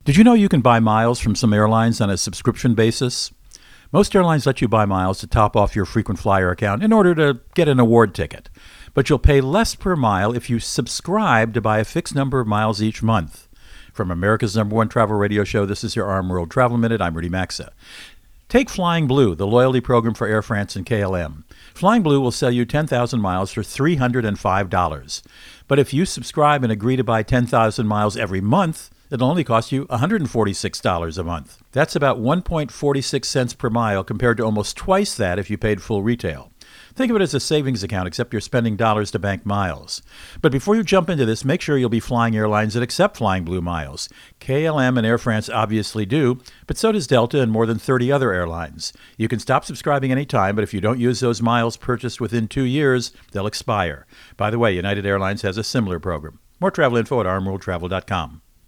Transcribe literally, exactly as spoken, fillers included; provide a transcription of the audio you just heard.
Did you know you can buy miles from some airlines on a subscription basis? Most airlines let you buy miles to top off your frequent flyer account in order to get an award ticket. But you'll pay less per mile if you subscribe to buy a fixed number of miles each month. From America's number one travel radio show, this is your Arm World Travel Minute. I'm Rudy Maxa. Take Flying Blue, the loyalty program for Air France and K L M. Flying Blue will sell you ten thousand miles for three hundred five dollars. But if you subscribe and agree to buy ten thousand miles every month, it'll only cost you one hundred forty-six dollars a month. That's about one point four six cents per mile compared to almost twice that if you paid full retail. Think of it as a savings account, except you're spending dollars to bank miles. But before you jump into this, make sure you'll be flying airlines that accept Flying Blue miles. K L M and Air France obviously do, but so does Delta and more than thirty other airlines. You can stop subscribing anytime, but if you don't use those miles purchased within two years, they'll expire. By the way, United Airlines has a similar program. More travel info at arm world travel dot com.